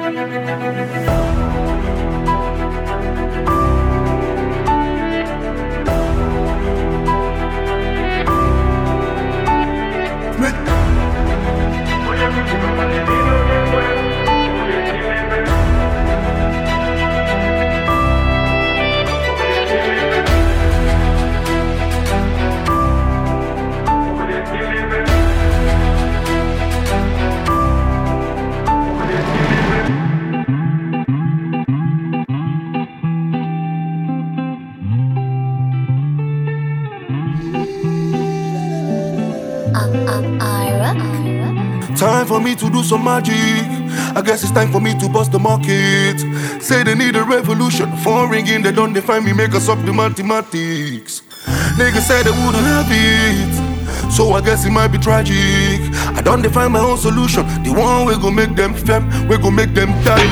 Time for me to do some magic. I guess it's time for me to bust the market. Say they need a revolution. Phone ringing, they don't define me, make us up the mathematics. Niggas said they wouldn't have it, so I guess it might be tragic. I don't define my own solution. The one we gon' make them fem, we gon' make them die.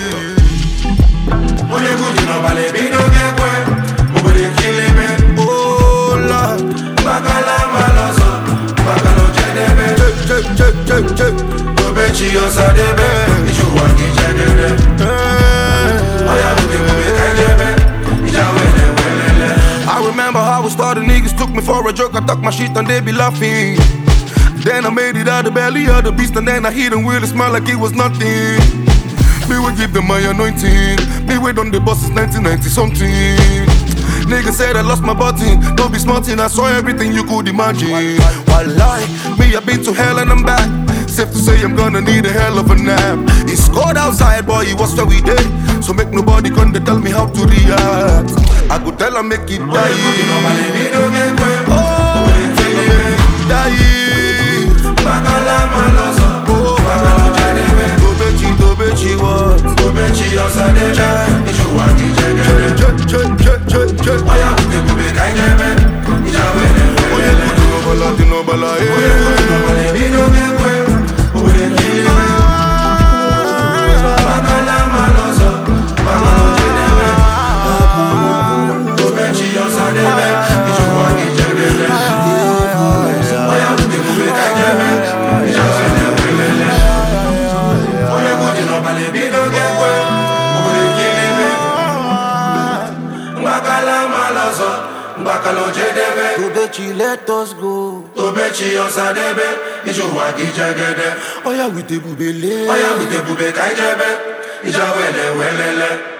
Oh Lord, I remember how we started, niggas took me for a joke. I talk my shit and they be laughing. Then I made it out the belly of the beast, and then I hit them with a smile like it was nothing. Me will give them my anointing. Me wait on the bus since 1990 something. Niggas said I lost my button. Don't be smarting, I saw everything you could imagine. Wallahi, me I've been to hell and I'm back. Safe to say I'm gonna need a hell of a nap. It's cold outside, boy, it was where we did. So make nobody come to tell me how to react. I could tell I make it die. Oh, die. Dobechi what? Dobechi outside. Tobechi, let us go. Tobechi osadebe, ijuwa gijegede. Oya with the bubele. Oya with the bube kaijebe, ija wele welele.